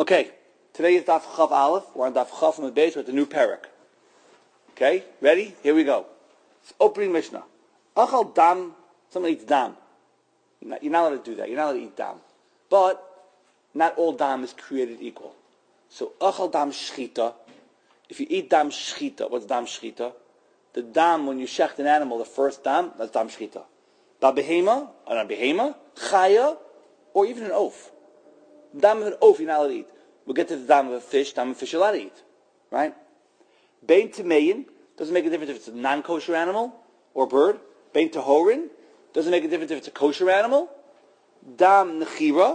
Okay, today is Daf Chav Aleph. We're on Daf Chav from the base with the new parak. Okay, ready? Here we go. It's opening Mishnah. Achal dam, someone eats dam. You're not allowed to do that. You're not allowed to eat dam. But not all dam is created equal. So achal dam shchita. If you eat dam shchita, what's dam shchita? The dam, when you shecht an animal, the first dam, that's dam shchita. Da behema, chaya, or even an oaf. Dam of an oaf, you're not allowed to eat. We'll get to the dam of a fish you're allowed to eat. Right? Bein temeyin, doesn't make a difference if it's a non-kosher animal or bird. Bein tehorin, doesn't make a difference if it's a kosher animal. Dam nechira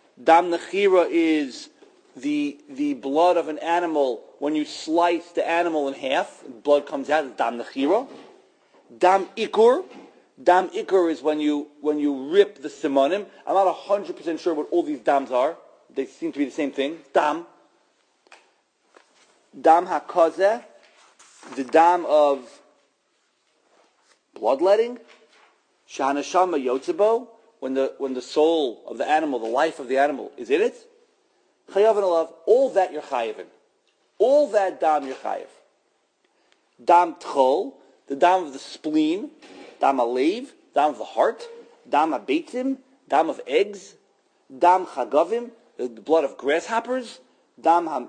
is the blood of an animal. When you slice the animal in half, blood comes out, it's dam nechira. Dam ikur is when you rip the simonim. I'm not 100% sure what all these dams are. They seem to be the same thing. Dam hakazeh, the dam of bloodletting. Shahanashama yotzebo, when the soul of the animal, the life of the animal is in it. Chayav and alav, all that you're chayavin. All that dam you're chayav. Dam tchol, the dam of the spleen. Dam alev, dam of the heart. Dam habeitzim, dam of eggs. Dam chagavim, the blood of grasshoppers. Dam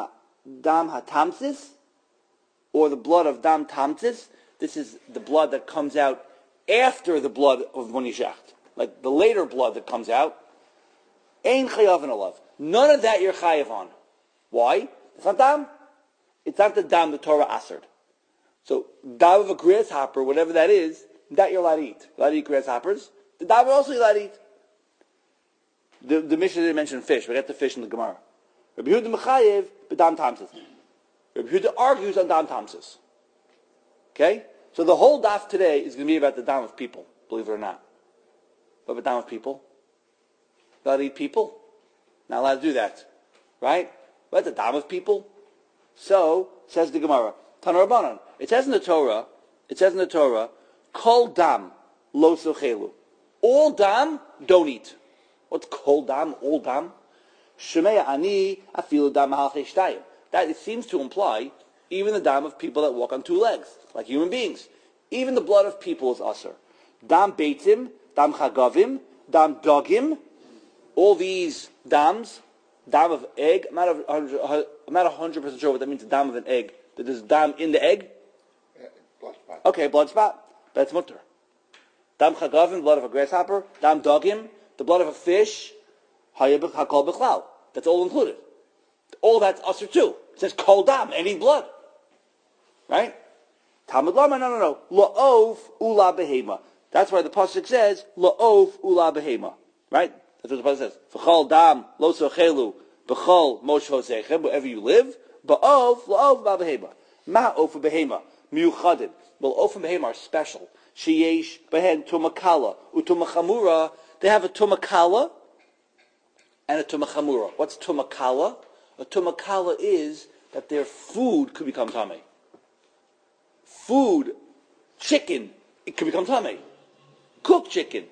hatamsis, or the blood of dam tamsis. This is the blood that comes out after the blood of when you shecht, like the later blood that comes out. Ein chayav and alav. None of that you're chayav on. Why? It's not dam. It's not the dam the Torah assered. So dam of a grasshopper, whatever that is, that you're allowed to eat. You're allowed to eat grasshoppers. The dam also you're allowed to eat. The Mishnah didn't mention fish. We got the fish in the Gemara. Rabbi Yehuda mechayev b'dam tamsis. Rabbi Yehuda argues on dam tamsis. Okay? So the whole daf today is going to be about the dam of people, believe it or not. What about dam of people? Allowed to eat people? Not allowed to do that. Right? What, the dam of people? So, says the Gemara, Tana Rabbanan, it says in the Torah, Kol dam lo sochelu. All dam, don't eat. What's kol dam, all dam? Shemei ani afilu dam halchei shtayim. That it seems to imply even the dam of people that walk on two legs, like human beings. Even the blood of people is asur. Dam beitzim, dam chagavim, dam dogim, all these dams, dam of egg, I'm not 100% sure what that means, the dam of an egg. That there's dam in the egg? Blood spot. Okay, blood spot. That's mutter. Dam chagavim, blood of a grasshopper. Dam dogim, the blood of a fish. Hayabich hakol bichlal. That's all included. All that's asur too. It says kol dam, any blood. Right? Talmud Lama, no. La'ov ula behema. That's why the pasuk says la'ov ula behema. Right? That's what the pasuk says. V'chol dam lo sochelu b'chol mosho sechem. Wherever you live, ba'ov la'ov ba behema. Ma'ov behema miuchadin. Well, of and behema are special. Sheyesh behen tumakala utumachamura. They have a tumakala and a tumachamura. What's tumakala? A tumakala is that their food could become tamei. Food, chicken, it could become tamei. Cooked chicken,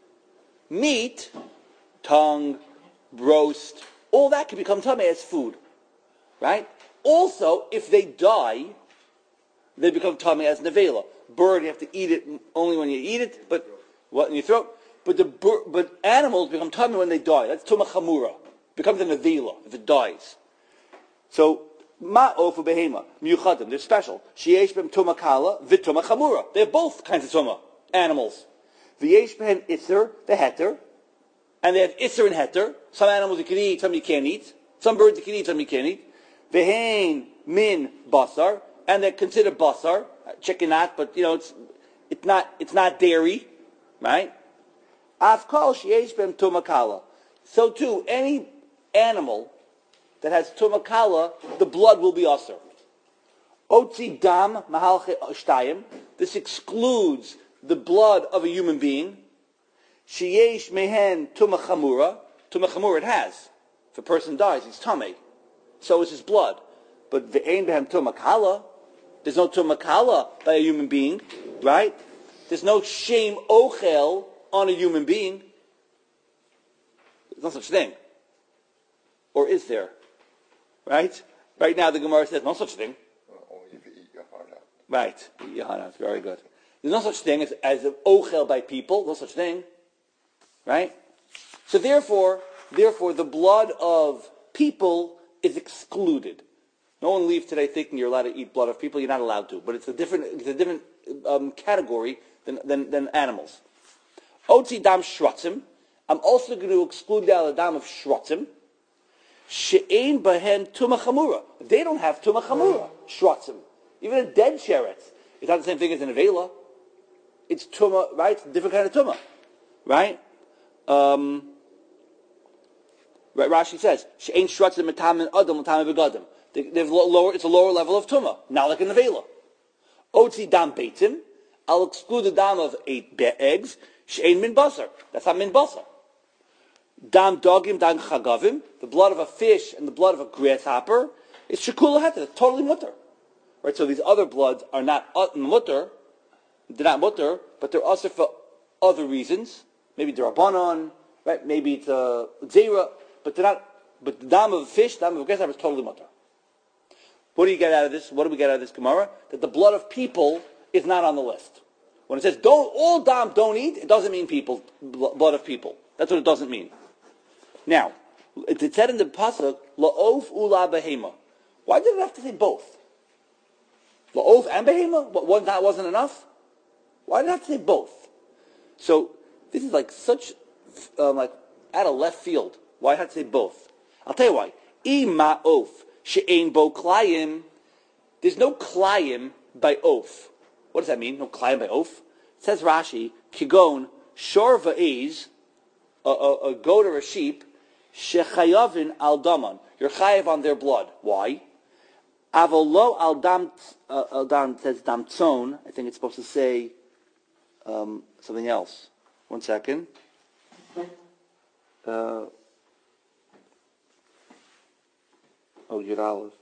meat, tongue, roast, all that can become tamei as food, right? Also, if they die, they become tamei as nevela. Bird, you have to eat it only when you eat it, but what in your throat. But animals become tamei when they die. That's tumachamura. Becomes a nevela if it dies. So ma'of behema miuchadim. They're special. Sheyesh b'hem tumakala v'tumachamura. They're both kinds of tuma animals. V'yesh b'hem iser the heter, and they have iser and heter. Some animals you can eat, some you can't eat. Some birds you can eat, some you can't eat. V'hein min basar, and they're considered basar, chicken not, but it's not dairy, right? Afkal sheyesh b'hem tumakala. So too, any animal that has tumakala, the blood will be asur. Otzi dam mahalche shtayim. This excludes the blood of a human being. Sheyesh mehen tumachamura. Tumachamura it has. If a person dies, he's tamei. So is his blood. But ve'ein behem tumakala. There's no tumakala by a human being, right? There's no shame ochel on a human being. There's no such thing. Or is there? Right? Right now the Gemara says no such thing. Only if you eat your heart out. Right. Eat your heart out. Very good. There's no such thing as an ochel by people. No such thing. Right? So therefore, the blood of people is excluded. No one leaves today thinking you're allowed to eat blood of people. You're not allowed to. But it's a different category than animals. Otzi dam shrotzim. I'm also going to exclude the dam of shrotzim. She'ein bahen tuma chamura. They don't have tuma chamura. Shrotzim. Even a dead sheretz. It's not the same thing as an avela. It's tuma, right? It's a different kind of tuma. Right? Right, Rashi says, "She'ein shrotzim metamin adam metamin begadim." It's a lower level of tuma, not like an avela. Otzi dam beitim. I'll exclude the dam of 8 eggs. She'ein min basar. That's not min basar. Dam dogim, dam chagavim. The blood of a fish and the blood of a grasshopper is shekula heter. It's totally mutter. Right. So these other bloods are not mutter. They're not mutter, but they're also for other reasons. Maybe they're abanon. Right. Maybe it's a zera. But they're not. But the dam of a fish, dam of a grasshopper is totally mutter. What do you get out of this? What do we get out of this Gemara? That the blood of people is not on the list. When it says all dam don't eat, it doesn't mean people, blood of people. That's what it doesn't mean. Now, it said in the pasuk la'of ula behema. Why did it have to say both? La'of and behema? That wasn't enough? Why did it have to say both? So this is like such like out of left field. Why did it have to say both? I'll tell you why. Ma'of she'ein bo klayim. There's no klayim by oaf. What does that mean? No klayim by oaf. It says Rashi, kigon shor va'ez, a goat or a sheep, shechayavin al daman. You're chayav on their blood. Why? Avolo al dam says dam tzon. I think it's supposed to say something else. 1 second. Yud Aleph.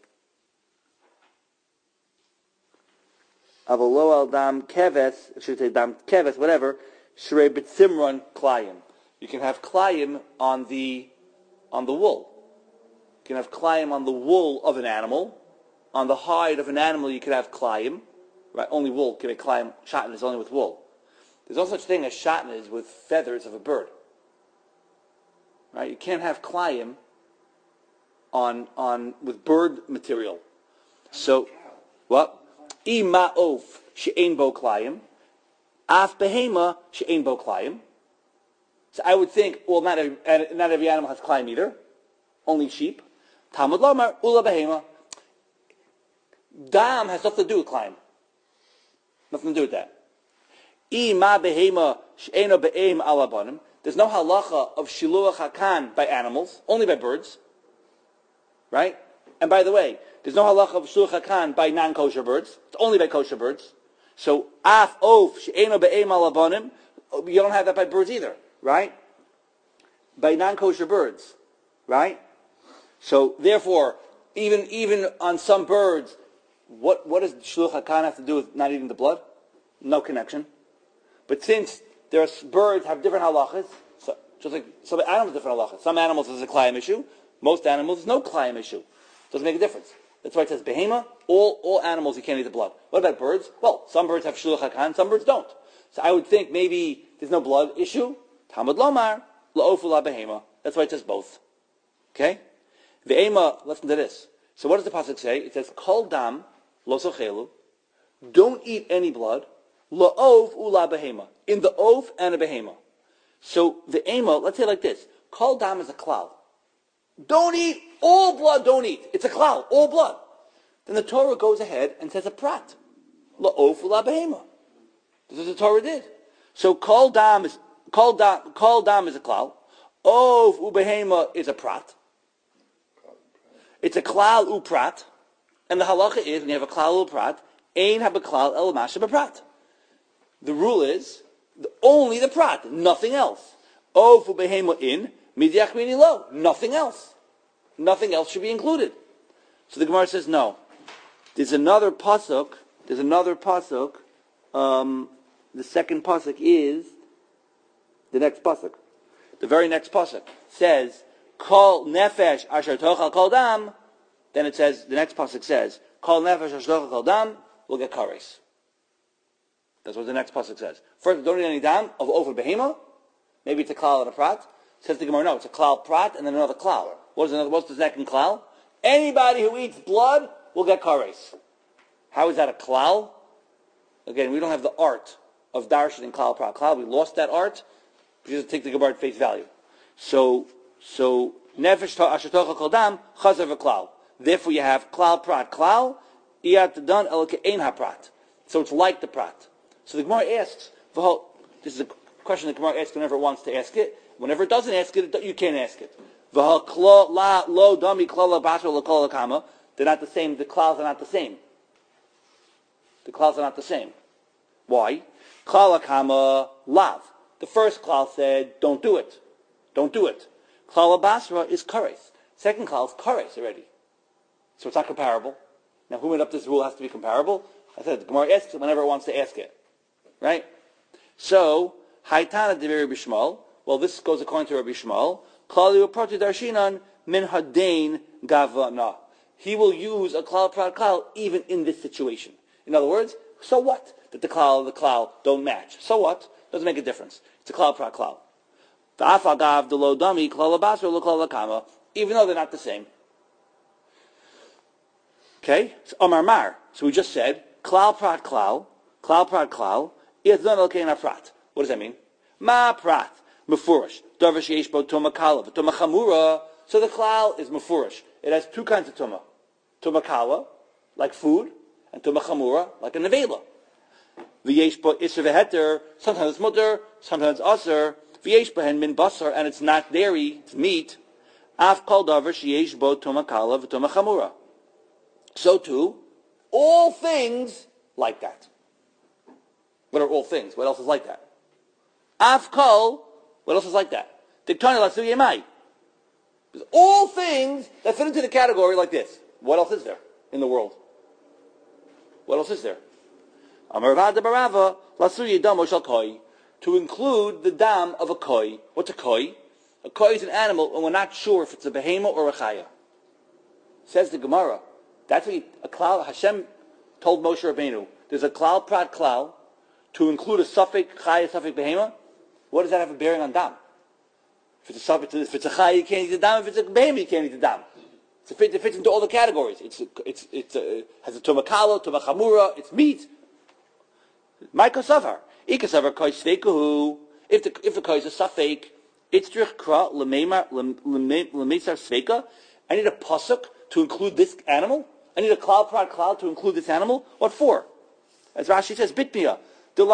Avolo al dam keves, it should say dam keves, whatever. Shrei b'tzimron klayim. You can have klayim on the wool. You can have klayim on the wool of an animal. On the hide of an animal, you can have klayim. Right? Only wool can make klayim. Shatnez is only with wool. There's no such thing as shatnez with feathers of a bird. Right? You can't have klayim on with bird material. So, what? Ma'of she'ein bo klayim, af behema she'ein bo klayim. So I would think, well, not every animal has klayim either. Only sheep. Talmud lomar ula behema. Dam has nothing to do with klayim. Nothing to do with that. Ma behema she'eino be'em alabanim. There's no halacha of shiluach hakan by animals, only by birds. Right? And by the way, there's no halacha of shiluach hakan by non-kosher birds. It's only by kosher birds. So, af, of, she'eno be'em alabanim, you don't have that by birds either. Right? By non-kosher birds. Right? So, therefore, even on some birds, what does shiluach hakan have to do with not eating the blood? No connection. But since birds have different halachas, so just like some animals have different halachas. Some animals is a klayim issue. Most animals is no klayim issue. Doesn't make a difference. That's why it says behema. All animals you can't eat the blood. What about birds? Well, some birds have shiluach hakan, some birds don't. So I would think maybe there's no blood issue. Talmud lomar la'ofu la behema. That's why it says both. Okay. Ve'ema. Listen to this. So what does the pasuk say? It says kol dam lo sochelu. Don't eat any blood. La'ov ula behema. In the ov and a behema. So the ema, let's say it like this. Kol dam is a klal. Don't eat. All blood, don't eat. It's a klal. All blood. Then the Torah goes ahead and says a prat. La'ov ula behema. This is what the Torah did. So kol dam is a klal. Ov u behema is a prat. It's a klal u prat. And the halacha is, when you have a klal u prat, ein ha-beklal el masha b'prat. The rule is only the prat, nothing else. Ov behema in midyach mini lo, nothing else. Nothing else should be included. So the Gemara says no. There's another pasuk. The second pasuk is the next pasuk. The very next pasuk says Kol nefesh asher tochal kol dam, then it says, the next pasuk says, Kol nefesh asher tochal kol dam, will get kares. That's what the next pasuk says. First, don't eat any dam of over behema. Maybe it's a klal and a prat. Says the Gemara, no, it's a klal prat and then another klal. What's the second klal? Anybody who eats blood will get kares. How is that a klal? Again, we don't have the art of darshan and klal prat klal. We lost that art. We just take the Gemara at face value. So nefesh asher tochal kol dam chazer v'klal. Therefore, you have klal prat klal iyat dan el ke'ein haprat. So it's like the prat. So the Gemara asks, this is a question the Gemara asks whenever it wants to ask it. Whenever it doesn't ask it, you can't ask it. They're not the same. The klals are not the same. The klals are not the same. Why? Klal akama lav. The first klal said, don't do it. Don't do it. Klal basra is kares. Second klal is kares already. So it's not comparable. Now, who made up this rule has to be comparable? I said the Gemara asks it whenever it wants to ask it. Right? So, Haitana de Rabbi Shmuel. Well, this goes according to Rabbi Shmuel. Klali uprati darshinan min hadain gavana. He will use a klal prat klal even in this situation. In other words, so what that the klal and the klal don't match? So what? Doesn't make a difference. It's a klal prat klal. Ta'afagav de lo dami klal basra lo klal kama. Even though they're not the same. Okay? So Amar Mar. So we just said klal prat klal, prat. What does that mean? Ma prat, mefurish. Darvish yesh bo tuma kala, tuma chamura. So the klal is mefurish. It has two kinds of tuma. Tuma kala, like food, and tuma chamura, like a nevela. V'yesh bo isser v'heter, sometimes it's mutter, sometimes it's aser. V'yesh bo hen min basar, and it's not dairy, it's meat. Af kol darvish yesh bo tuma kala, v'tuma chamura. So too, all things like that. What are all things? What else is like that? Afkol, what else is like that? Diktani lasu yemai. There's all things that fit into the category like this. What else is there in the world? What else is there? Amar Rav Ada bar Rava lasu yedamo shel koi, to include the dam of a koi. What's a koi? A koi is an animal, and we're not sure if it's a behema or a chaya. Says the Gemara. That's what a klal Hashem told Moshe Rabbeinu. There's a klal prat klal to include a suffix chaya, suffix behema. What does that have a bearing on dam? If it's a suffix, if it's a chaya, you can't eat the dam. If it's a behema, you can't eat the dam. It fits into all the categories. It has a tumakala, tumachamura. It's meat. My kasavar, ikasavar koi sveikahu. If the koi is a suffix, it's drikra lemesar sveika. I need a pasuk to include this animal. I need a klal prat klal to include this animal. What for? As Rashi says, bitmiya. Either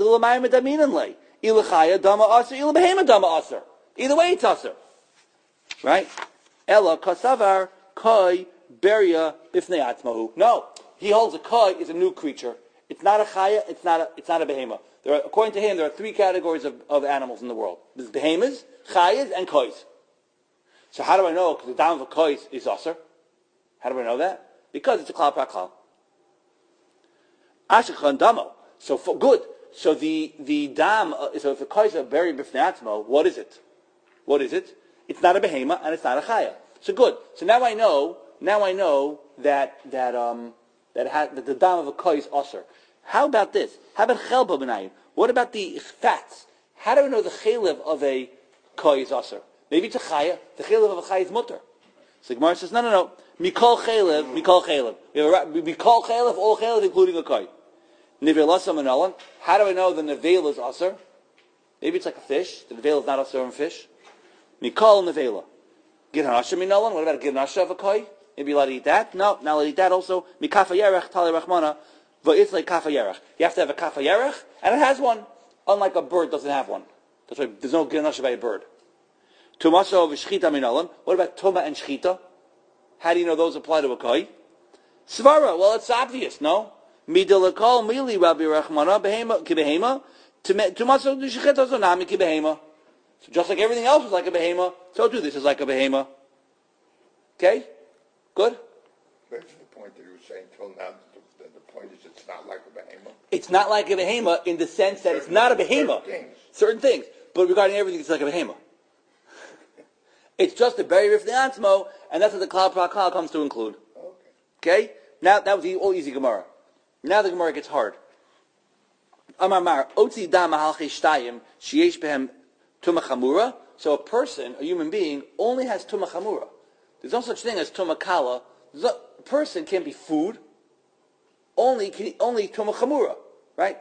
way it's aser. Right? Ella kasavar koi beria bifnei atzmahu. No. He holds a koi is a new creature. It's not a chaya, it's not a behema. According to him, there are three categories of animals in the world. There's behemas, chayas, and kois. So how do I know? Because the dam of a kois is aser. How do I know that? Because it's a klal prat klal. Ashachan damo. So good. So the dam. So if the kois are buried b'fnei atzmo, what is it? What is it? It's not a behema and it's not a chaya. So good. So now I know that the dam of a kois is aser. How about this? How about chelba b'nayim? What about the fats? How do I know the chelev of a kois is aser? Maybe it's a chaya. The chelev of a chaya is mutter. So Gemara says, no. Mikol chelev. Mikol chelev, all chelev, including a koi. Nivelasam and Alan. How do I know the nevela is aser? Maybe it's like a fish. The nevela is not aser on fish. Mikol nevela. Girnasha min Alan. What about a girnasha of a koi? Maybe you're allowed to eat that? No, not allowed to eat that also. Mikafa yerech, tali rachmana. It's like kafa yerech. You have to have a kafa yerech, and it has one. Unlike a bird doesn't have one. That's why there's no girnasha by a bird. Tumasa of shchita min Alan. What about tuma and shchita? How do you know those apply to a koi? Svara, well, it's obvious, no? Midilakol mili Rabbi Rachmana behema kibehema tumaso dushcheta zonami kibehema. So just like everything else is like a behema, so too this is like a behema. Okay? Good? That's the point that you were saying till now. The point is it's not like a behema. It's not like a behema in the sense that it's not a behema. Certain things. But regarding everything, it's like a behema. It's just a berry rif atzmo, and that's what the klal prakal comes to include. Okay? Now, that was the all easy Gemara. Now the Gemara gets hard. Amar Mar, Otzi da mahalche shtayim, sheyesh behem tuma chamura. So a person, a human being, only has tuma chamura. There's no such thing as tuma kala. A person can't be food. Only tuma chamura, right?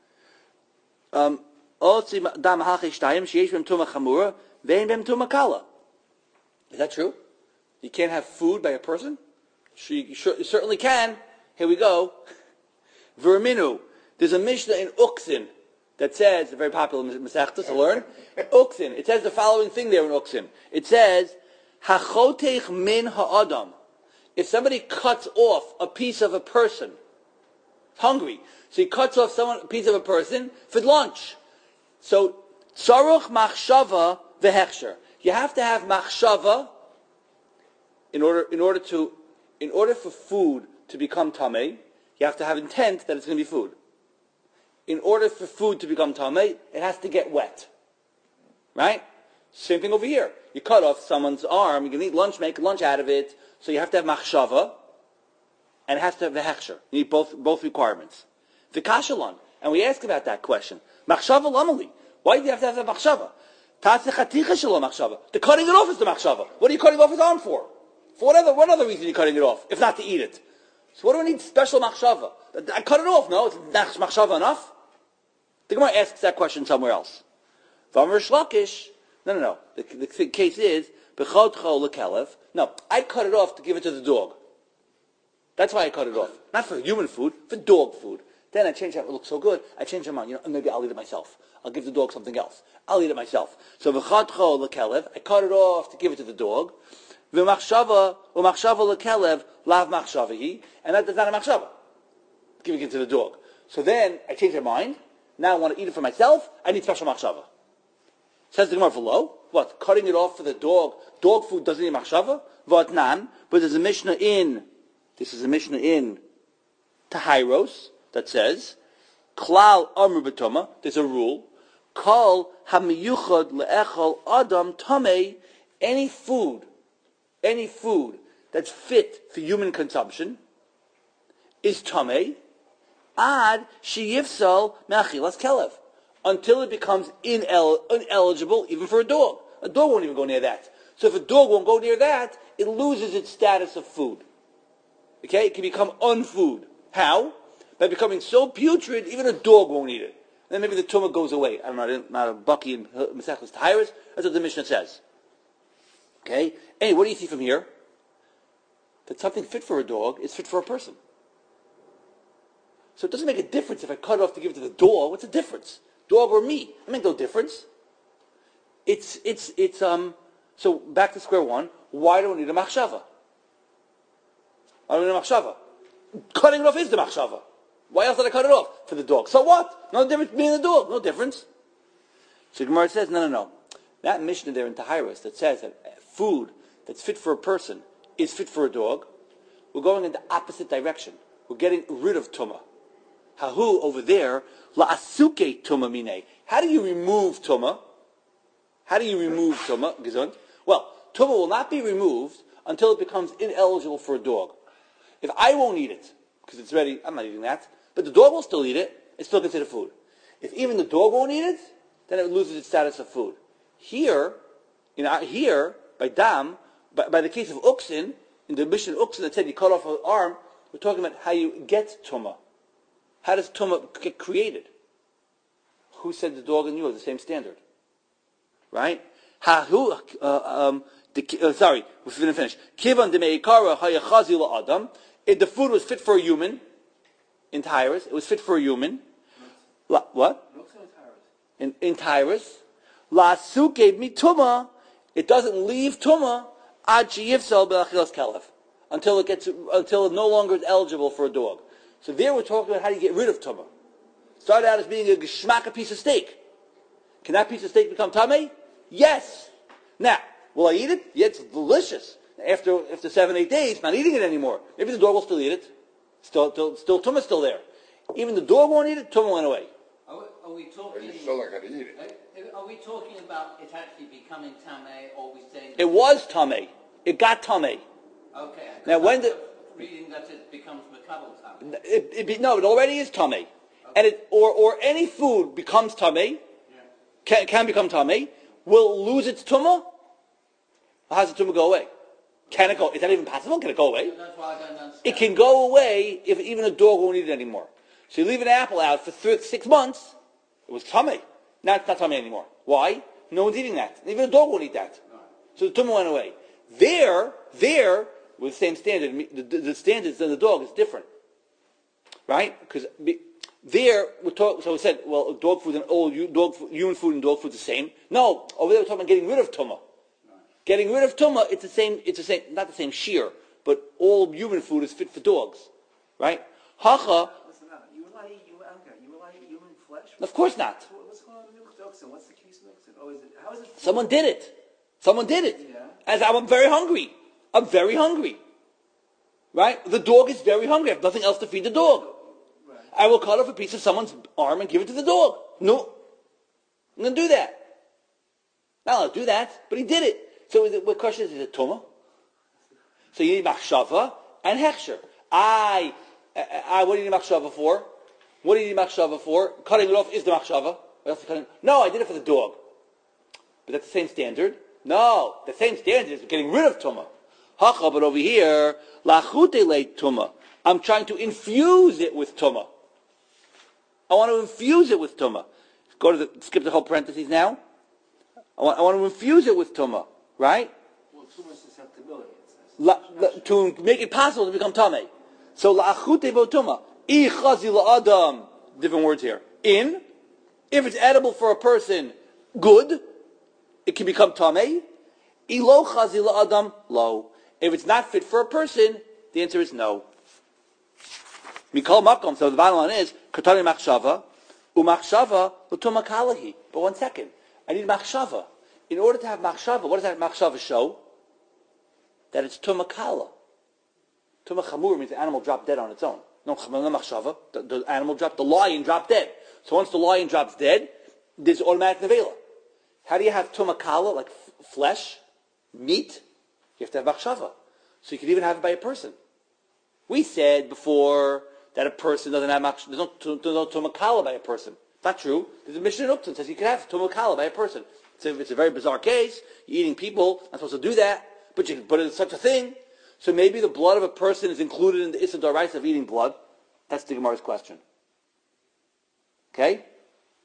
Otzi da mahalche shtayim, sheyesh behem tuma chamura, vein behem tuma kala. Is that true? You can't have food by a person? You certainly can. Here we go. Verminu. There's a Mishnah in Uksin that says, a very popular Masechta to learn. Uksin. It says the following thing there in Uksin. It says, Hachotech min ha'adam. If somebody cuts off a piece of a person, hungry, so he cuts off a piece of a person for lunch. So, Tzaruch machshava vehechsher. You have to have machshava in order for food to become tamei. You have to have intent that it's going to be food. In order for food to become tamei, it has to get wet. Right? Same thing over here. You cut off someone's arm, you can eat lunch, make lunch out of it, so you have to have machshava, and it has to have the hechsher. You need both requirements. The kashalon, and we ask about that question. Machshava lamali. Why do you have to have the machshava? The cutting it off is the machshava. What are you cutting off his arm for? For what other reason are you cutting it off, if not to eat it? So what do I need special machshava? I cut it off, no? It's not machshava enough? The Gemara asks that question somewhere else. V'amar shlakish, no. The case is, b'chodcho lekelev. No, I cut it off to give it to the dog. That's why I cut it off. Not for human food, for dog food. Then I change that, it looks so good, I change my mind. Maybe I'll eat it myself. I'll give the dog something else. I'll eat it myself. So v'chodcho lekelev, I cut it off to give it to the dog. V'machshava lekelev lav machshavahi, and that's not a machshava. Giving it to the dog. So then I change my mind. Now I want to eat it for myself. I need special machshava. Says the Gemara below. What? Cutting it off for the dog. Dog food doesn't need machshava. V'atnan. But there's a Mishnah in. This is a Mishnah in Tahairos that says, Klal amru b'toma. There's a rule. Kol hamiyuchad le'echol adam tamei. Any food that's fit for human consumption is tamei. Ad sheyifsal me'achilas kelev, until it becomes ineligible even for a dog. A dog won't even go near that. So if a dog won't go near that, it loses its status of food. Okay? It can become unfood. How? By becoming so putrid, even a dog won't eat it. And then maybe the tumah goes away. I don't know, not a Baki in Masechtas Tahairos. That's what the Mishnah says. Okay? Hey, what do you see from here? That something fit for a dog is fit for a person. So it doesn't make a difference if I cut it off to give it to the dog. What's the difference? Dog or me? It makes no difference. So back to square one. Why do we need a machshava? I don't need a machshava. Cutting it off is the machshava. Why else did I cut it off? For the dog. So what? No difference between the dog. No difference. So Gemara says, no. That Mishnah there in Tahairos that says that food that's fit for a person is fit for a dog, we're going in the opposite direction. We're getting rid of tumah. Hahu over there, la'asuke tumah mine. How do you remove tumah? Gesund? Well, tumah will not be removed until it becomes ineligible for a dog. If I won't eat it, because it's ready, I'm not eating that, but the dog will still eat it, it's still considered food. If even the dog won't eat it, then it loses its status of food. Here, by dam, by the case of Uksin, in the Mishnah Uksin that said you cut off an arm, we're talking about how you get tumah. How does tumah get created? Who said the dog and you are the same standard? Right? We didn't finish. Kivan demeikara hayachazi la'adam. The food was fit for a human. In Tyrus, it was fit for a human. What? In Tyrus, la suke mi tumah. It doesn't leave tumah ad sheyifsal be'achilas kelev until it no longer is eligible for a dog. So there we're talking about how do you get rid of tumah. Started out as being a geshmak, a piece of steak. Can that piece of steak become tamei? Yes. Now, will I eat it? Yeah, it's delicious. After 7-8 days, not eating it anymore. Maybe the dog will still eat it. Still tumah's still there. Even the dog won't eat it, tumah went away. Are we talking? But you're still not going to eat it. Are we talking about it actually becoming tamei, or are we saying It was tamei. It got tamei. Okay. Now, when the reading that it becomes makabel tamei. it already is tamei, okay. And it or any food becomes tamei, can become tamei, will lose its tumah. How does the tumah go away? Can it go? Is that even possible? Can it go away? That's why I don't understand. It can go away if even a dog won't eat it anymore. So you leave an apple out for 6 months, it was tamei. Now it's not tamei anymore. Why? No one's eating that. Even a dog won't eat that. Right. So the tumah went away. There, with the same standard, the standards in the dog is different, right? Because there, so we said, well, dog food and human food and dog food is the same. No, over there we're talking about getting rid of tumah. Getting rid of tumah, it's the same, not the same shear, but all human food is fit for dogs, right? Hacha. Listen, you allowed to eat human flesh? Of course not. What's going on with milk? What's the case with milk? How is it? Someone did it. Yeah. As I'm very hungry. Right? The dog is very hungry. I have nothing else to feed the dog. Right. I will cut off a piece of someone's arm and give it to the dog. No. I'm going to do that. Not allowed to do that, but he did it. So the question is it tumah? So you need machshava and hechsher. What do you need machshava for? What do you need machshava for? Cutting it off is the machshava. No, I did it for the dog. But that's the same standard. No, the same standard is getting rid of tumah. Hacha, but over here, lachute le tumah. I'm trying to infuse it with tumah. I want to infuse it with tumah. Skip the whole parentheses now. I want to infuse it with tumah, right? Well, tumah susceptibility. To make it possible to become tamei. So lachute bo tumah. I chazi la'adam. Different words here. If it's edible for a person, good. It can become tamei. Ilo chazi la'adam, lo. If it's not fit for a person, the answer is no. Mikol makom. So the bottom line is katani machshava, umachshava l'tumah kalahi. But 1 second, I need machshava. In order to have machshava, what does that machshava show? That it's tumah kala. Tumah chamur means the animal dropped dead on its own. No machshava. The animal dropped. The lion dropped dead. So once the lion drops dead, there's automatic nevela. How do you have tumah kala, like flesh, meat? You have to have machshava. So you can even have it by a person. We said before that a person doesn't have machshava. There's no tumah kala by a person. It's not true. There's a Mishnah in Uktzin that says you can have tumah kala by a person. It's a very bizarre case. You're eating people. Not supposed to do that. But you can put it in such a thing. So maybe the blood of a person is included in the Issa D'Oraisa of eating blood. That's the Gemara's question. Okay?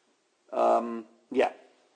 Yeah.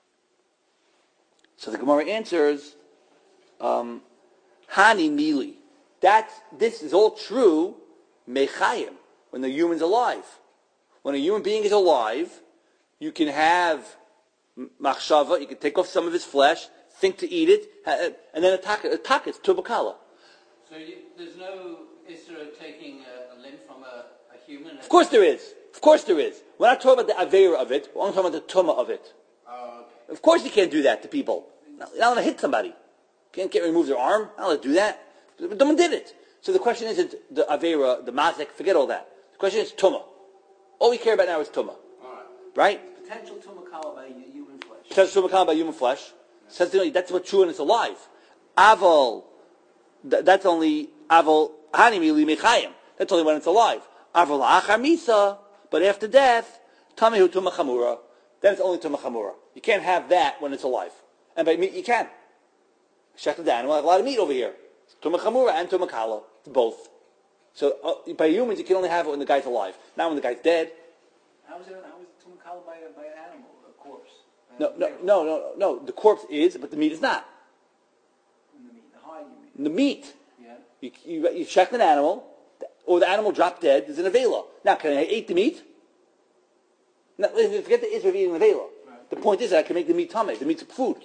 So the Gemara answers, Hani Mili. This is all true, Mechayim, when the human's alive. When a human being is alive, you can have machshava, you can take off some of his flesh, think to eat it, and then attack it, tubakala. So there's no Isra taking a limb from a human? Of course there is. We're not talking about the avera of it, we're only talking about the tumah of it. Oh, okay. Of course you can't do that to people. You're not allowed to hit somebody. You can't remove their arm. You're not allowed to do that. But someone did it. So the question isn't the avera, the mazik, forget all that. The question is tumah. All we care about now is tumah. Right? Potential tumah kala by human flesh. Potential tumah kala by human flesh. Says that's what's true when it's alive. Aval, that's only aval hanimi li mechayim. That's only when it's alive. Aval achar misa, but after death, tamehu tumah chamura. Then it's only tumah chamura. You can't have that when it's alive. And by meat you can. Shech the animal, I have a lot of meat over here. Tumah chamura and tumah kala, both. So by humans you can only have it when the guy's alive. Not when the guy's dead. How is it tumah kala by an animal, a corpse? No. The corpse is, but the meat is not. The hide, you mean? The meat. Yeah. You check an animal, or the animal dropped dead, there's an avela. Now, can I eat the meat? No, forget the issue of eating the avela. Right. The point is that I can make the meat tamei. The meat's food.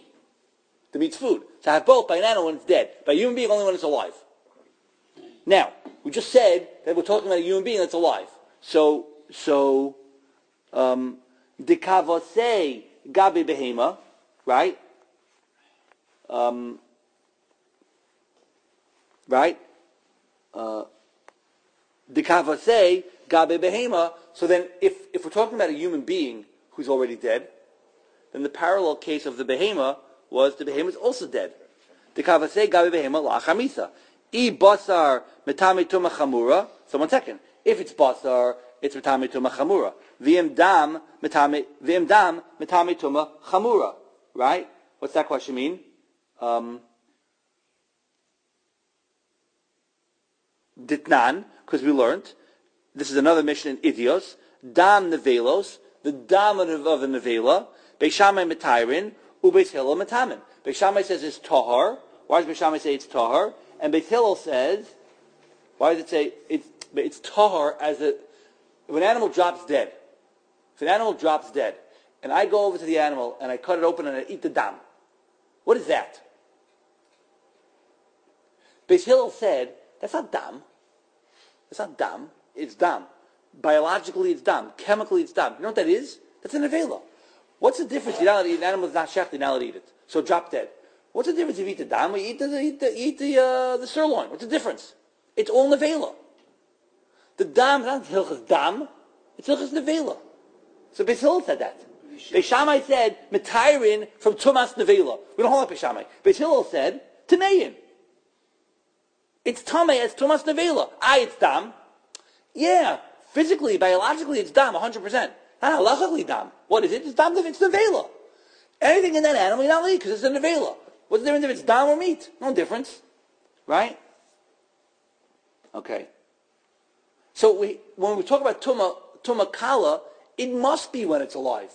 So I have both by an animal when it's dead. By a human being only when it's alive. Now, we just said that we're talking about a human being that's alive. So, the kavosei gabi behema, right? The kavosei gabi behema. So then, if we're talking about a human being who's already dead, then the parallel case of the behema was the behema is also dead. The kavasei gabi behema la'achamisa. I basar metame tuma chamura. So 1 second. If it's basar, it's metame tuma chamura. V'im dam metame tuma chamura. Right? What's that question mean? Ditnan, because we learned, this is another mission in Idios, dam nevelos, the dam of a nevela, Beis Shammai metayrin, uBeis Hillel metamin. Beis Shammai says it's tahar. Why does Beis Shammai say it's tahar? And Beis Hillel says, why does it say it's tahar as if an animal drops dead? If an animal drops dead, and I go over to the animal and I cut it open and I eat the dam, what is that? Beis Hillel said, that's not dam. It's not dam. It's dam. Biologically, it's dam. Chemically, it's dam. You know what that is? That's a nevela. What's the difference? You're not allowed to eat an animal that's not shech, you're not allowed to eat it. So drop dead. What's the difference if you eat the dam or you eat the sirloin? What's the difference? It's all nevela. The dam is not hilchas dam. It's hilchas nevela. So Beis Hillel said that. Beis Shammai said metayrin from tumas nevela. We don't hold like Beis Shammai. Beis Hillel said tameyin. It's tamei as tumas nevela. It's dam. Yeah, physically, biologically, it's dam 100%. Not halachically dam. What is it? It's dam. It's nevela. Anything in that animal you're not allowed because it's a nevela. What's the difference if it's dam or meat? No difference, right? Okay. So when we talk about tuma kala, it must be when it's alive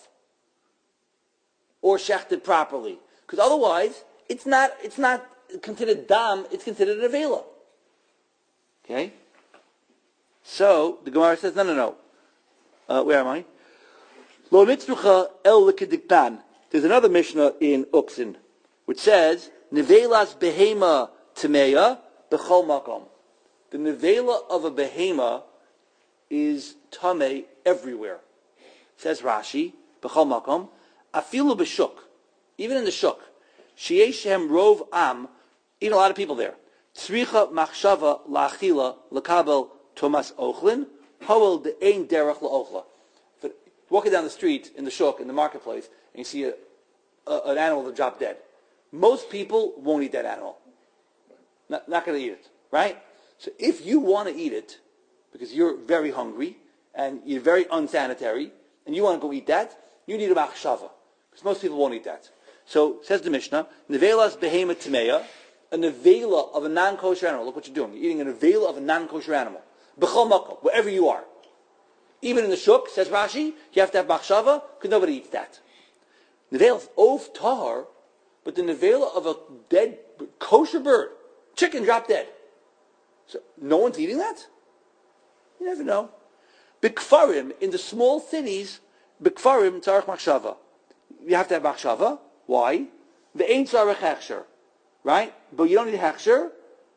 or shechted properly, because otherwise it's not considered dam. It's considered a nevela. Okay. So the Gemara says, no. Where am I? Lo nitzrucha el l'kediktan. There's another Mishnah in Uksin, which says, Nevelas behema tameya b'chol makom. The nevela of a behema is tamei everywhere. Says Rashi, b'chol makom, afilu b'shuk, even in the shuk, sheyesh rov am, even a lot of people there. Tzricha machshava la'achila l'kabel tomas ochlin, hoel de'ein derech la'ochla. Walking down the street in the shuk, in the marketplace, and you see an animal that dropped dead. Most people won't eat that animal. Not going to eat it, right? So if you want to eat it, because you're very hungry, and you're very unsanitary, and you want to go eat that, you need a machshava, because most people won't eat that. So, says the Mishnah, Nevelas behema tameya, a nevela of a non-kosher animal. Look what you're doing. You're eating a nevela of a non-kosher animal. B'chol makom, wherever you are. Even in the shuk, says Rashi, you have to have machshava, because nobody eats that. Nevela is of tahar, but the nevela of a dead kosher bird, chicken dropped dead. So no one's eating that? You never know. B'kfarim, in the small cities, b'kfarim tzarech machshava. You have to have machshava. Why? The ain't tzarech hechsher. Right? But you don't need hechsher,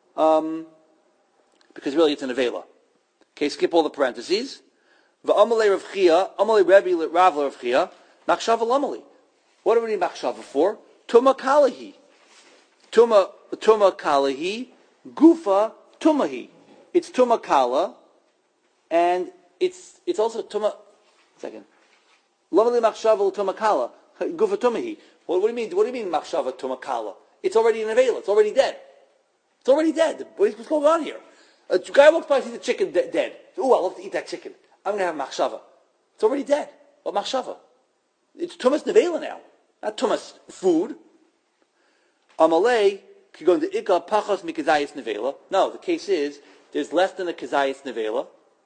because really it's a nevela. Okay, skip all the parentheses. V'amalei Rav Chia, amalei Rebbe Rav Rav Chia, machshava lamali. What do we need machshava for? Tuma kalahi. Tuma kalahi, gufa tumahi. It's tuma kala, and it's also tuma. Second. Lamali machshava tuma kala, gufa tumahi. What do you mean? What do you mean machshava tuma kala? It's already in nevela. It's already dead. It's already dead. What's going on here? A guy walks by, sees the chicken dead. Oh, I love to eat that chicken. I'm going to have machshava. It's already dead. What machshava? It's tumas nevela now, not tumas food. Amalei could go into ikka pachos mikazayis nevela. No, the case is there's less than a kazayis nevela.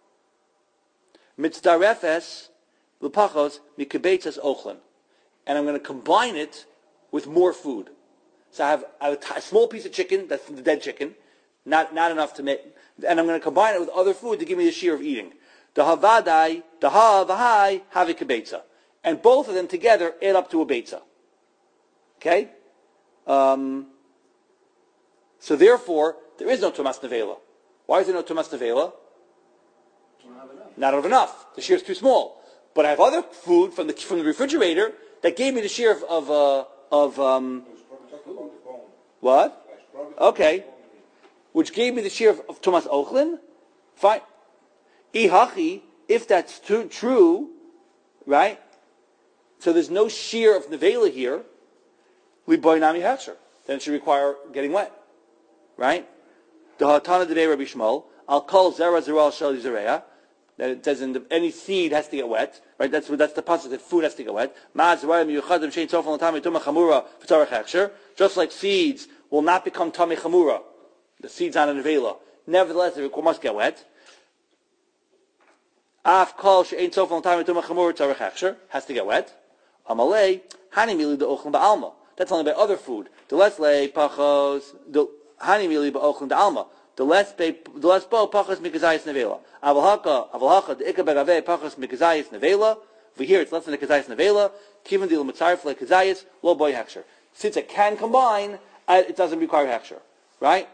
Mitzdarefes lepachos mikabetzas ochlan, and I'm going to combine it with more food. So I have a small piece of chicken, that's the dead chicken, not enough to make, and I'm going to combine it with other food to give me the shear of eating. Dahavadai, dahavahai, havi kabetza. And both of them together add up to a betza. Okay? So therefore, there is no Tumas Nevela. Why is there no Tumas Nevela? Not enough. The shear is too small. But I have other food from the refrigerator that gave me the shear of what? Okay. Which gave me the shear of Tumas Ochlin. Fine. Ihachi, if that's true, right? So there's no shear of nevela here. Liboy nami hechsher. Then it should require getting wet, right? The hatana devei Rabbi Shmuel. I'll call zera zera shel zereya. That it says any seed has to get wet, right? That's the pasuk that food has to get wet. Just like seeds will not become tamei chamura, the seeds on a nevela. Nevertheless, it must get wet. Af kol she'ein tzofel tamei tumah chamura tzarech hechsher, has to get wet. Amalei hani mili de'ochlin ba'alma. That's only by other food. The less lay pachos the hani mili ba'ochlin ba'alma. The less bo pachos mikazayis nevela. Avalhaka the ikka begave pachos mikazayis nevela. Over here it's less than the kazayis nevela. Kivin dil mitzaref le kazayis lo boy hechsher. Since it can combine, it doesn't require hechsher, right?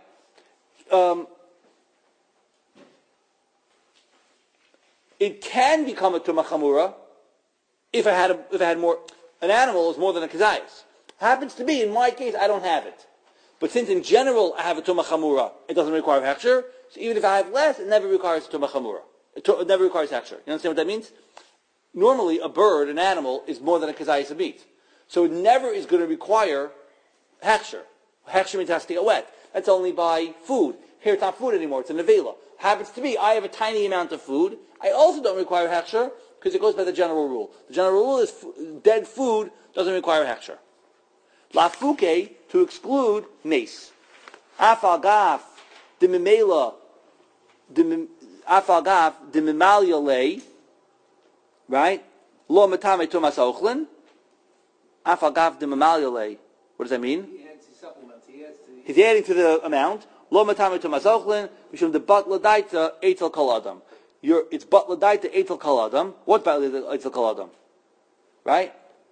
It can become a tumah chamura if it had more. An animal is more than a kazayis. Happens to be in my case I don't have it. But since in general I have a tumah chamura, it doesn't require hechsher. So even if I have less, it never requires tumah chamura. It never requires hechsher. You understand what that means? Normally, a bird, an animal, is more than a kazayis of meat. So it never is going to require hechsher. Hechsher means it has to get wet. That's only by food. Here it's not food anymore. It's a nevela. Happens to be I have a tiny amount of food. I also don't require hechsher because it goes by the general rule. The general rule is dead food doesn't require hechsher. Lafuke, to exclude mace. Afalgaf, dimimela, afalgaf, dimimalia lay, right? Lo matame tumas ochlin. Afalgaf dimimalia lay. What does that mean? He adds his supplements. He's adding to the amount. Lo matame tumas ochlin, mishum de bat ladaita etel kol adam. It's bat ladaita etel kol adam. What bat ladaita etel kol adam? Right?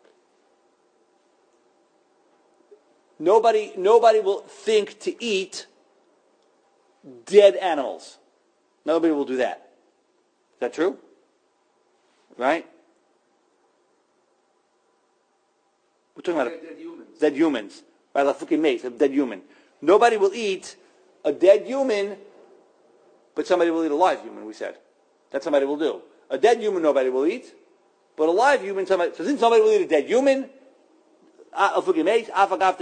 Nobody will think to eat dead animals. Nobody will do that. Is that true? Right? We're talking about dead humans. Dead humans. Right? Lafuki mace, a dead human. Nobody will eat a dead human, but somebody will eat a live human, we said. That somebody will do. A dead human nobody will eat, but a live human somebody. So since somebody will eat a dead human, nobody's going to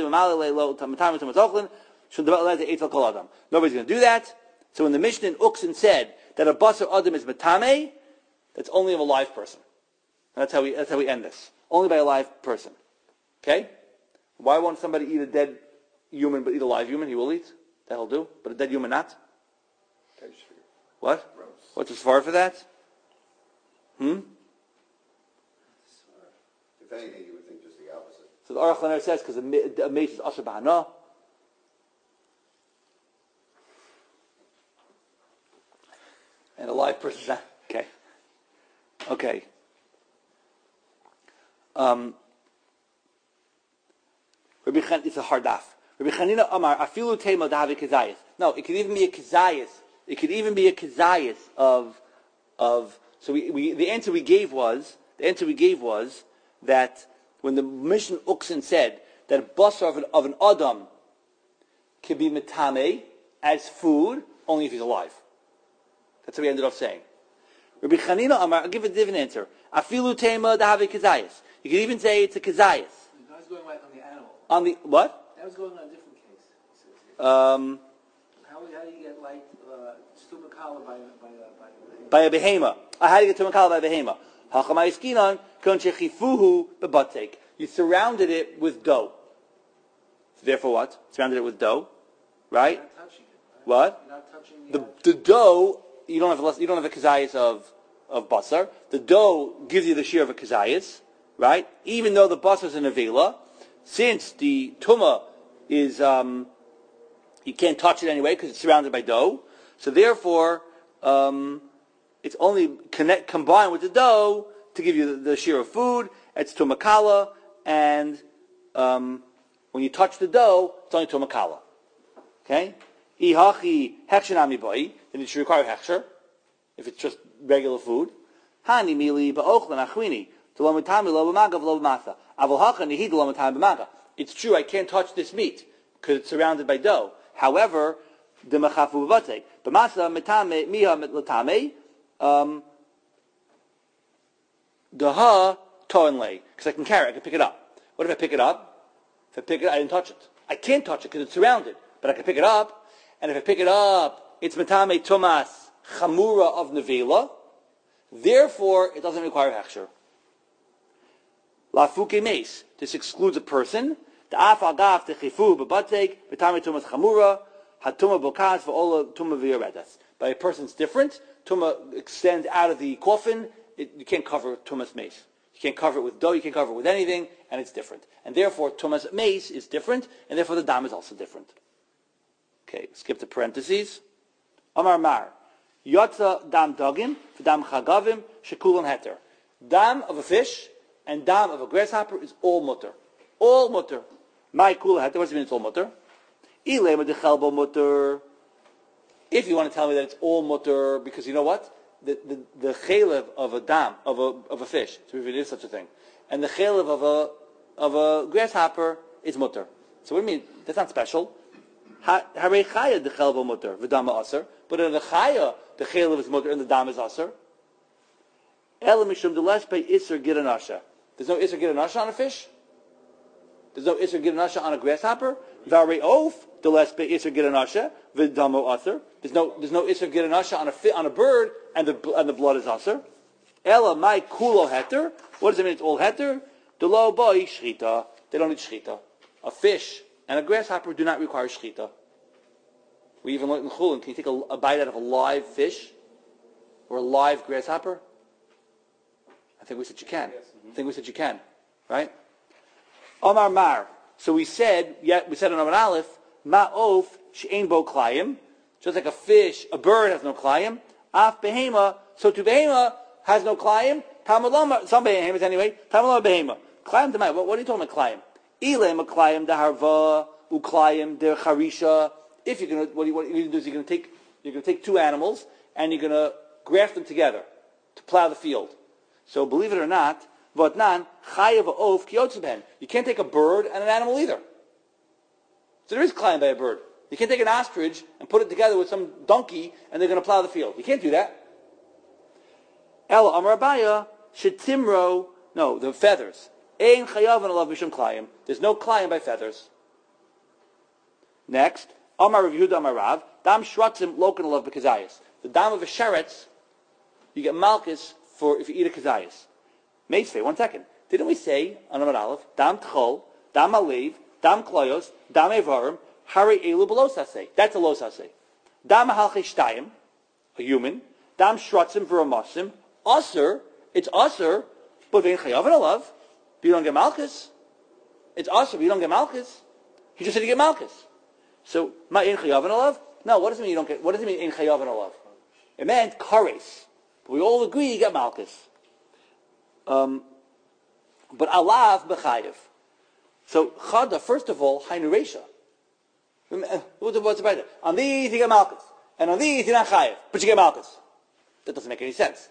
do that. So when the Mishnah in Uksin said that a basar adam is matame, that's only of a live person. And that's how we end this. Only by a live person. Okay? Why won't somebody eat a dead human but eat a live human? He will eat. That he'll do. But a dead human not? What? What's the svara for that? If anything, you would think just the opposite. So the Aruch LaNer says because a mace is asher b'hana. And a live person is not. Okay. Okay. It's a hardaf. Rabbi Chanina Amar afilu tema dahavi kazayis. No, it could even be a kazayis. It could even be a kazayis of. So the answer we gave was that when the Mishnah Uksin said that a basar of an adam can be metame as food only if he's alive. That's what we ended up saying. Rabbi Chanina Amar, I'll give a different answer. Afilu tema dahavi kazayis. You can even say it's a kazayis. I was going right on the animal. On the what? That was going on a different case. How do you get like stupid collar by a behema. How do you get to makala by a behema? Hachamayiskinan kon shechifuhu bebatek. You surrounded it with dough. So therefore, what? Surrounded it with dough, right? You're not touching it. Right? What? You're not touching The dough. You don't have a kazayas of basar. The dough gives you the shear of a kazayas, right? Even though the basar is an avila, since the tumah is you can't touch it anyway because it's surrounded by dough. So therefore, it's only combined with the dough to give you the shear of food. It's tumakala, and when you touch the dough, it's only tumakala. Okay? Ihachi hekshenami boi, then it should require hechsher if it's just regular food. Hani mili ba'ochlan achwini tolomitami lo b'magav lo b'masa. Avol hacha nihid lo mitami b'maga. It's true, I can't touch this meat because it's surrounded by dough. However, the mechafu b'vatek b'masa mitame miha mitlatame. Daha toinle, because I can carry it, I can pick it up. What if I pick it up? If I pick it, I didn't touch it. I can't touch it because it's surrounded, but I can pick it up. And if I pick it up, it's metame tumas chamura of nevela. Therefore, it doesn't require hechsher. Lafuke meis. This excludes a person. The afagaf techifu bebatek metame tumas chamura hatuma bokas v'ola tuma v'yaredas. By a person's different. Tuma extends out of the coffin. You can't cover tumas meis. You can't cover it with dough. You can't cover it with anything, and it's different. And therefore, tumas meis is different, and therefore the dam is also different. Okay, skip the parentheses. Amar Mar. Yotza dam dagim, dam chagavim, shekulan heter. Dam of a fish and dam of a grasshopper is all mutter. All mutter. My kula heter, what does it mean it's all mutter? Ilema de chelbo mutter. If you want to tell me that it's all mutter, because you know what? The chalev of a dam, of a fish, so if it is such a thing, and the chalev of a grasshopper is mutter. So what do you mean? That's not special. Harei chaya the chelbo mutter, v'dama aser. But in the chaya, the chalev is mutter and the dam is aser. Ela mishum delespe iser giranasha. There's no iser giranasha on a fish. There's no iser giranasha on a grasshopper. Varei oaf delespe iser giranasha v'dama aser. There's no iser giranasha on a bird and the blood is aser. Ela my kulo heter. What does it mean? It's all heter. Delo boi shchita. They don't need shchita. A fish and a grasshopper do not require shchita. We even learned in Chulin, can you take a bite out of a live fish? Or a live grasshopper? I think we said you can. Yes. I think we said you can. Right? Omar Mar. So we said in Amar Aleph, Ma'of she'ein bo klayim. Just like a fish, a bird has no klayim. Af behema. So to behema has no klayim. Tamalama, some behemoths anyway. Tamalama behema. Klayim to what are you talking about klayim? Ilem a klayim daharva uklayim der charisha. If you're gonna, what you're gonna do is you're gonna take two animals and you're gonna graft them together to plow the field. So believe it or not, votnan chayav of kiyotzeben. You can't take a bird and an animal either. So there is klayim by a bird. You can't take an ostrich and put it together with some donkey and they're gonna plow the field. You can't do that. Ela Amar Abaya shetimro. No, the feathers. Ein chayav and alav mishum klayim. There's no klayim by feathers. Next, Amar Rav Yehuda Amar Rav, dam shratzim lokan alav b'kazayis. The dam of a sheretz, you get malchus for if you eat a kazayis. Meisvei, 1 second. Didn't we say on Amar Aleph, dam tchol, dam alev, dam kloyos, dam evarim, hari elu belosasei. That's a losasei. Dam halchei shtayim, a human. Dam shratzim v'ramasim. Aser, it's aser, but vein chayav and alav. But you don't get malchus. It's aser, but you don't get malchus. He just said you get malchus. So, ma'in chayav and alav? No, what does it mean you don't get, what does it mean in chayav and alav? It meant kares. But we all agree you get malchus. But alav b'chayev. So, chada, first of all, hainu reisha. What's about it? On these you get malchus. And on these you're not chayev. But you get malchus. That doesn't make any sense.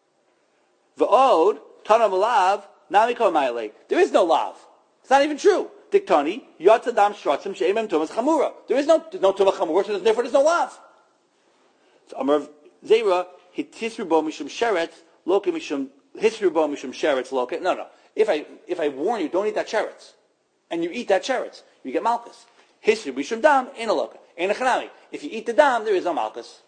V'od, tanam alav, namiko ma'alei. There is no lav. It's not even true. Diktani, yotzadam shratzim she'emem tumas chamura. There is no tumas chamura, so therefore there's no lav. So Amar Zera, hisru bo mishum sheretz, loke mishum, hisru bo mishum sheretz, loke. No. If I warn you, don't eat that sheretz, and you eat that sheretz, you get malchus. Hisru mishum dam, ain't a loke. Ain't a chanami. If you eat the dam, there is no malchus.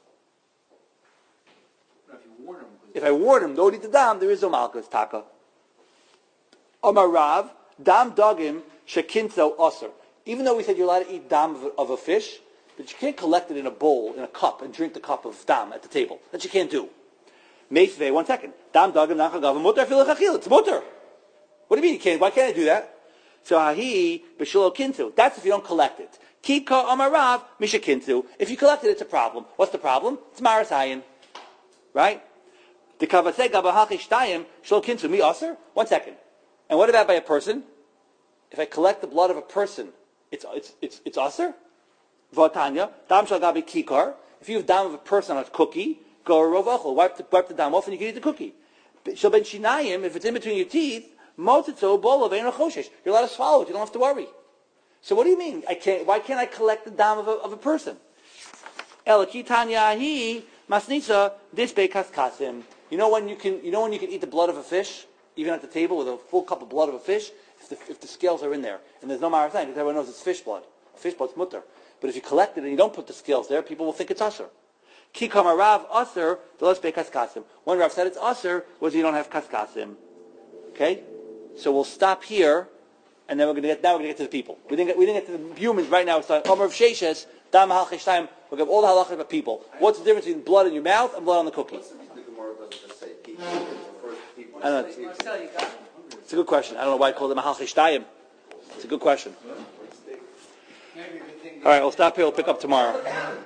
If I warn him, don't eat the dam, there is no malchus. Taka. Amar Rav, dam dagim shekinto aser. Even though we said you're allowed to eat dam of a fish, but you can't collect it in a bowl, in a cup, and drink the cup of dam at the table. That you can't do. Meisvei, 1 second. Dam dagim nachagav mutar filachachil. It's mutar. What do you mean you can't? Why can't I do that? So hahi b'shelo kintu. That's if you don't collect it. Kika amarav mishakintu. If you collect it, it's a problem. What's the problem? It's maras hayin. Right? The kavasei gabahachi shtayim shelo kintu mi aser. 1 second. And what about by a person? If I collect the blood of a person, it's aser. Vatanya dam shal gabi kikar. If you have dam of a person on a cookie, go rovachol. Wipe the dam off and you can eat the cookie. Shal ben shinayim. If it's in between your teeth, motitzo bolav ein choshesh. You're allowed to swallow it. You don't have to worry. So what do you mean? Why can't I collect the dam of a person? Elakitanya hi masnisa disbe kaskasim. You know when you can eat the blood of a fish? even at the table with a full cup of blood of a fish, if the scales are in there, and there's no marasayim, because everyone knows it's fish blood. Fish blood's mutter. But if you collect it and you don't put the scales there, people will think it's usher. Ki kama Rav usher, let's be kaskasim. One Rav said it's usher was you don't have kaskasim. Okay, so we'll stop here, and then we're going to get to the people. We didn't get to the humans right now. It's like Omer of Sheshes, Dam Halcheshtayim. We'll give all the halachas about people. What's the difference between blood in your mouth and blood on the cookie? What's the reason the Gemara doesn't just say people? The first people. I don't know. It's a good question. I don't know why I call them Halcheshtayim. It's a good question. All right, we'll stop here. We'll pick up tomorrow.